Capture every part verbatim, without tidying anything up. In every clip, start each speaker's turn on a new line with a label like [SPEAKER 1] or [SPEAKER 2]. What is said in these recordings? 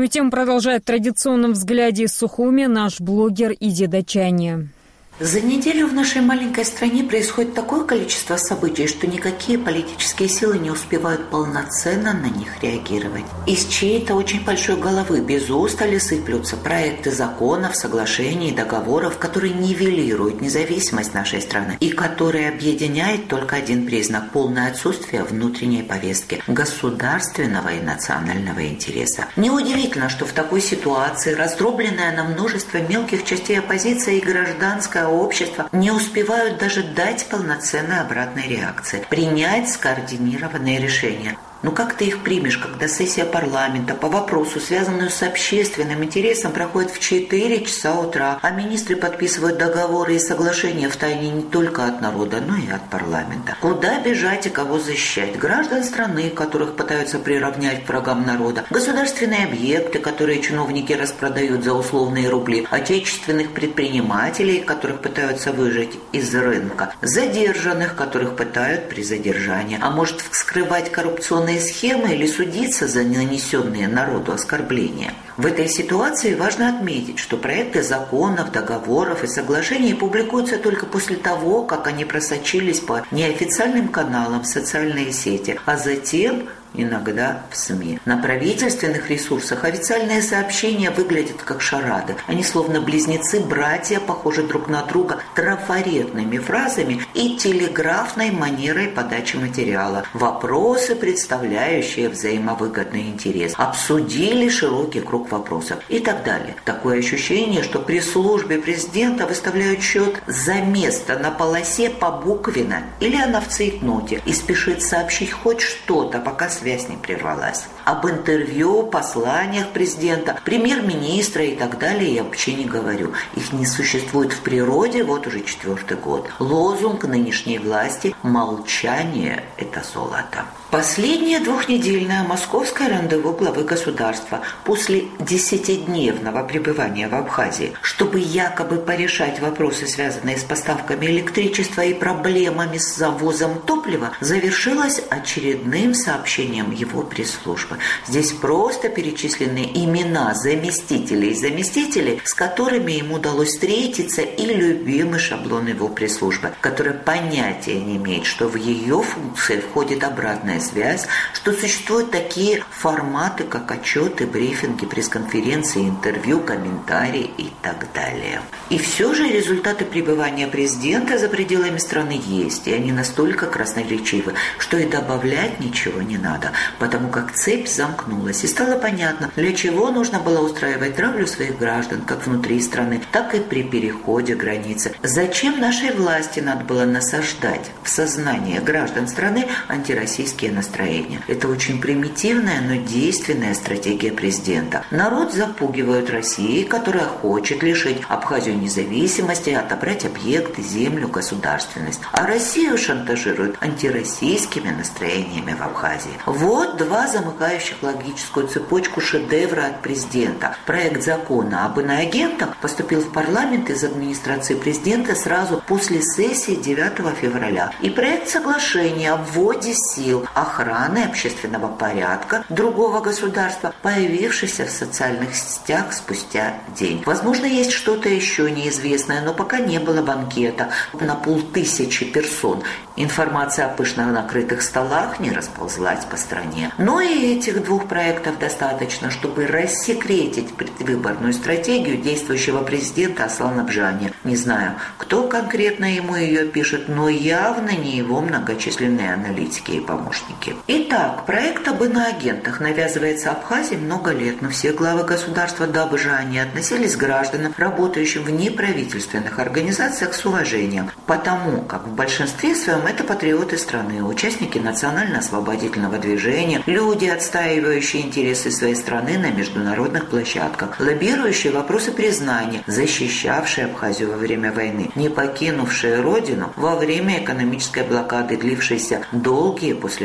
[SPEAKER 1] Эту тему продолжает в традиционном взгляде из Сухуми наш блогер Иди Дачани.
[SPEAKER 2] За неделю в нашей маленькой стране происходит такое количество событий, что никакие политические силы не успевают полноценно на них реагировать. Из чьей-то очень большой головы без устали сыплются проекты законов, соглашений, договоров, которые нивелируют независимость нашей страны и которые объединяет только один признак – полное отсутствие внутренней повестки, государственного и национального интереса. Неудивительно, что в такой ситуации раздробленная на множество мелких частей оппозиция и гражданская общества не успевают даже дать полноценной обратной реакции, принять скоординированные решения. Но как ты их примешь, когда сессия парламента по вопросу, связанную с общественным интересом, проходит в четыре часа утра, а министры подписывают договоры и соглашения втайне не только от народа, но и от парламента? Куда бежать и кого защищать? Граждан страны, которых пытаются приравнять к врагам народа, государственные объекты, которые чиновники распродают за условные рубли, отечественных предпринимателей, которых пытаются выжать из рынка, задержанных, которых пытают при задержании, а может вскрывать коррупционные схемы или судиться за нанесенные народу оскорбления. В этой ситуации важно отметить, что проекты законов, договоров и соглашений публикуются только после того, как они просочились по неофициальным каналам в социальные сети, а затем иногда в СМИ. На правительственных ресурсах официальные сообщения выглядят как шарады. Они словно близнецы-братья, похожи друг на друга трафаретными фразами и телеграфной манерой подачи материала. Вопросы, представляющие взаимовыгодный интерес. Обсудили широкий круг вопросов и так далее. Такое ощущение, что при службе президента выставляют счет за место на полосе побуквенно или она в цейтноте и спешит сообщить хоть что-то, пока связь не прервалась. Об интервью, посланиях президента, премьер-министра и так далее я вообще не говорю. Их не существует в природе вот уже четвертый год. Лозунг нынешней власти «Молчание – это золото». Последнее двухнедельное московское рандеву главы государства после десятидневного пребывания в Абхазии, чтобы якобы порешать вопросы, связанные с поставками электричества и проблемами с завозом топлива, завершилось очередным сообщением его пресс-службы. Здесь просто перечислены имена заместителей и заместителей, с которыми ему удалось встретиться, и любимый шаблон его пресс-службы, которая понятия не имеет, что в ее функции входит обратная связь, что существуют такие форматы, как отчеты, брифинги, пресс-конференции, интервью, комментарии и так далее. И все же результаты пребывания президента за пределами страны есть, и они настолько красноречивы, что и добавлять ничего не надо, потому как цепь замкнулась, и стало понятно, для чего нужно было устраивать травлю своих граждан, как внутри страны, так и при переходе границы. Зачем нашей власти надо было насаждать в сознание граждан страны антироссийские настроения? Это очень примитивная, но действенная стратегия президента. Народ запугивают Россией, которая хочет лишить Абхазию независимости, отобрать объекты, землю, государственность. А Россию шантажируют антироссийскими настроениями в Абхазии. Вот два замыкающих логическую цепочку шедевра от президента. Проект закона об иноагентах поступил в парламент из администрации президента сразу после сессии девятого февраля. И проект соглашения о вводе сил охраны общественного порядка другого государства, появившийся в социальных сетях спустя день. Возможно, есть что-то еще неизвестное, но пока не было банкета на полтысячи персон. Информация о пышно накрытых столах не расползлась по стране. Но и этих двух проектов достаточно, чтобы рассекретить предвыборную стратегию действующего президента Аслана Бжани. Не знаю, кто конкретно ему ее пишет, но явно не его многочисленные аналитики и помощники. Итак, проект об иноагентах навязывается Абхазии много лет, но все главы государства до Бжани относились к гражданам, работающим в неправительственных организациях, с уважением, потому как в большинстве своем это патриоты страны, участники национально-освободительного движения, люди, отстаивающие интересы своей страны на международных площадках, лоббирующие вопросы признания, защищавшие Абхазию во время войны, не покинувшие родину во время экономической блокады, длившейся долгие послевоенные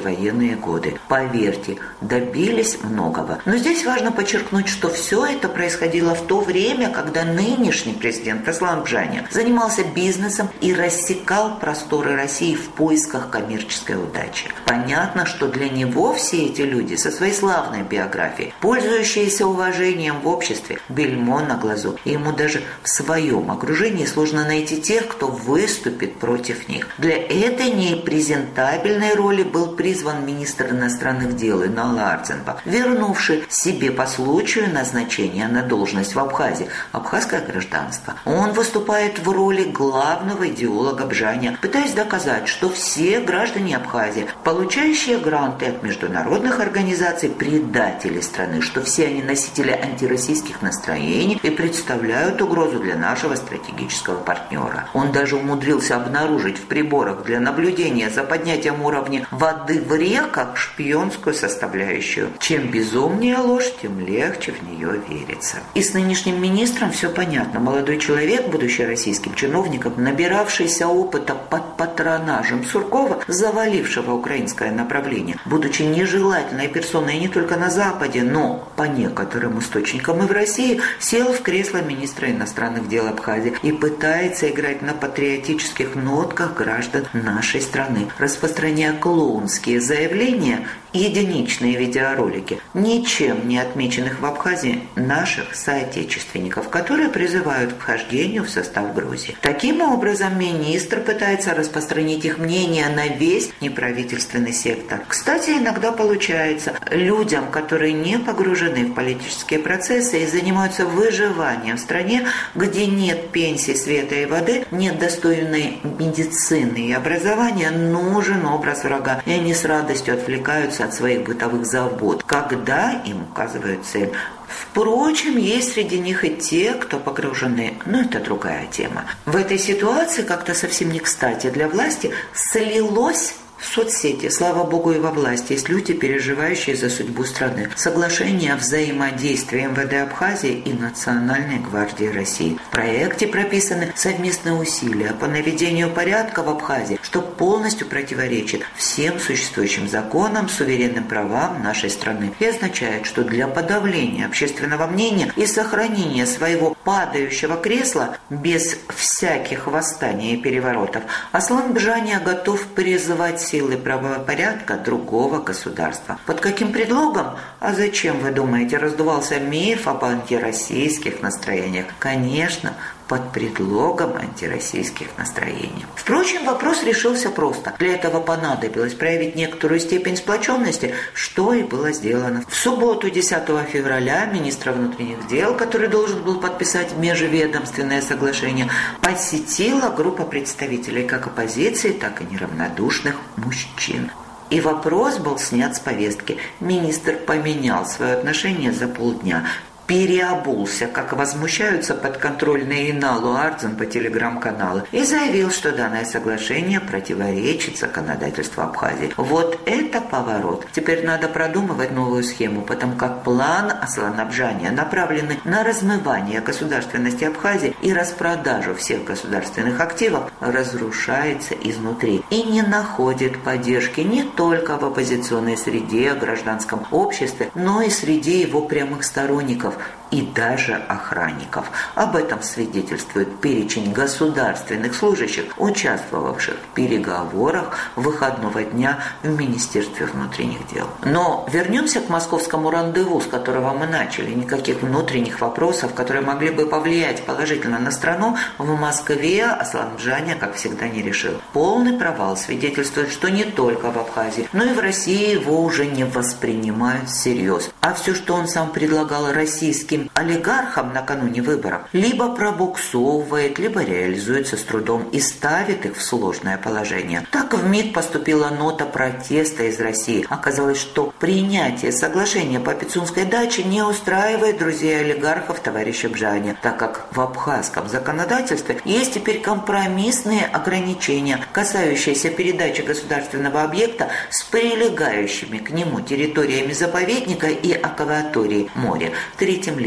[SPEAKER 2] послевоенные годы. Поверьте, добились многого. Но здесь важно подчеркнуть, что все это происходило в то время, когда нынешний президент Аслан Бжаня занимался бизнесом и рассекал просторы России в поисках коммерческой удачи. Понятно, что для него все эти люди со своей славной биографией, пользующиеся уважением в обществе, бельмо на глазу, и ему даже в своем окружении сложно найти тех, кто выступит против них. Для этой непрезентабельной роли был призван министр иностранных дел Инал Ардзинбах, вернувший себе по случаю назначения на должность в Абхазии абхазское гражданство. Он выступает в роли главного идеолога Бжаня, пытаясь доказать, что все граждане Абхазии, получающие гранты от международных организаций, предатели страны, что все они носители антироссийских настроений и представляют угрозу для нашего стратегического партнера. Он даже умудрился обнаружить в приборах для наблюдения за поднятием уровня воды в реках шпионскую составляющую. Чем безумнее ложь, тем легче в нее верится. И с нынешним министром все понятно. Молодой человек, будучи российским чиновником, набиравшийся опыта под патронажем Суркова, завалившего украинское направление, будучи нежелательной персоной не только на Западе, но по некоторым источникам и в России, сел в кресло министра иностранных дел Абхазии и пытается играть на патриотических нотках граждан нашей страны, распространяя клоунские заявления и единичные видеоролики, ничем не отмеченных в Абхазии наших соотечественников, которые призывают к вхождению в состав Грузии. Таким образом, министр пытается распространить их мнение на весь неправительственный сектор. Кстати, иногда получается, людям, которые не погружены в политические процессы и занимаются выживанием в стране, где нет пенсии, света и воды, нет достойной медицины и образования, нужен образ врага, и они с радостью отвлекаются от своих бытовых забот, когда им указывают цель. Впрочем, есть среди них и те, кто погружены, но это другая тема. В этой ситуации как-то совсем не кстати для власти слилось в соцсети, слава богу, и во власти есть люди, переживающие за судьбу страны. Соглашение о взаимодействии эм вэ дэ Абхазии и Национальной гвардии России. В проекте прописаны совместные усилия по наведению порядка в Абхазии, что полностью противоречит всем существующим законам, суверенным правам нашей страны и означает, что для подавления общественного мнения и сохранения своего падающего кресла без всяких восстаний и переворотов Аслан Бжаня готов призывать силы правопорядка другого государства. Под каким предлогом? А зачем, вы думаете, раздувался миф об антироссийских настроениях? Конечно, под предлогом антироссийских настроений. Впрочем, вопрос решился просто. Для этого понадобилось проявить некоторую степень сплоченности, что и было сделано. В субботу, десятого февраля, министр внутренних дел, который должен был подписать межведомственное соглашение, посетила группа представителей как оппозиции, так и неравнодушных мужчин. И вопрос был снят с повестки. Министр поменял свое отношение за полдня. Переобулся, как возмущаются подконтрольные Иналу Ардзин по телеграм-каналу, и заявил, что данное соглашение противоречит законодательству Абхазии. Вот это поворот. Теперь надо продумывать новую схему, потому как план Аслана Бжаня направленный на размывание государственности Абхазии и распродажу всех государственных активов разрушается изнутри и не находит поддержки не только в оппозиционной среде, гражданском обществе, но и среди его прямых сторонников и даже охранников. Об этом свидетельствует перечень государственных служащих, участвовавших в переговорах выходного дня в Министерстве внутренних дел. Но вернемся к московскому рандеву, с которого мы начали. Никаких внутренних вопросов, которые могли бы повлиять положительно на страну, в Москве Аслан Бжаня, как всегда, не решил. Полный провал свидетельствует, что не только в Абхазии, но и в России его уже не воспринимают всерьез. А все, что он сам предлагал российским олигархам накануне выборов, либо пробуксовывает, либо реализуется с трудом и ставит их в сложное положение. Так в МИД поступила нота протеста из России. Оказалось, что принятие соглашения по Пицунской даче не устраивает друзей олигархов товарища Бжаня, так как в абхазском законодательстве есть теперь компромиссные ограничения, касающиеся передачи государственного объекта с прилегающими к нему территориями заповедника и акватории моря третьим лицам.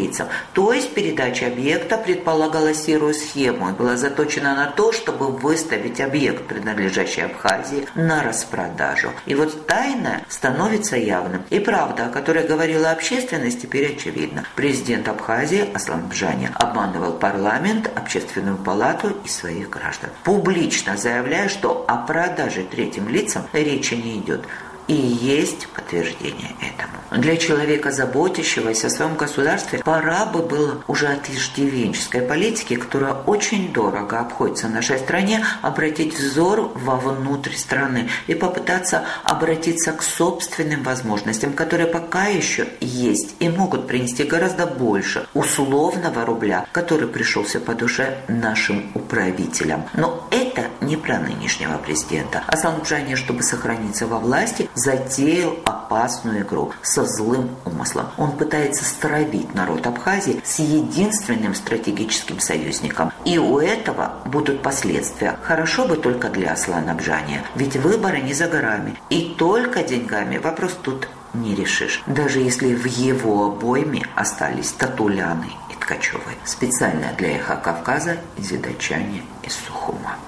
[SPEAKER 2] лицам. То есть передача объекта предполагала серую схему и была заточена на то, чтобы выставить объект, принадлежащий Абхазии, на распродажу. И вот тайное становится явным. И правда, о которой говорила общественность, теперь очевидна. Президент Абхазии Аслан Бжани обманывал парламент, общественную палату и своих граждан, публично заявляя, что о продаже третьим лицам речи не идет. И есть подтверждение этому. Для человека, заботящегося о своем государстве, пора бы было уже от иждивенческой политики, которая очень дорого обходится в нашей стране, обратить взор вовнутрь страны и попытаться обратиться к собственным возможностям, которые пока еще есть и могут принести гораздо больше условного рубля, который пришелся по душе нашим управителям. Но это не про нынешнего президента. Аслан Бжани, чтобы сохраниться во власти, затеял опасную игру со злым умыслом. Он пытается стравить народ Абхазии с единственным стратегическим союзником. И у этого будут последствия. Хорошо бы только для Аслана Бжани, ведь выборы не за горами. И только деньгами вопрос тут не решишь. Даже если в его обойме остались Татуляны и Ткачевой. Специально для Эхо Кавказа из Дачани из Сухума.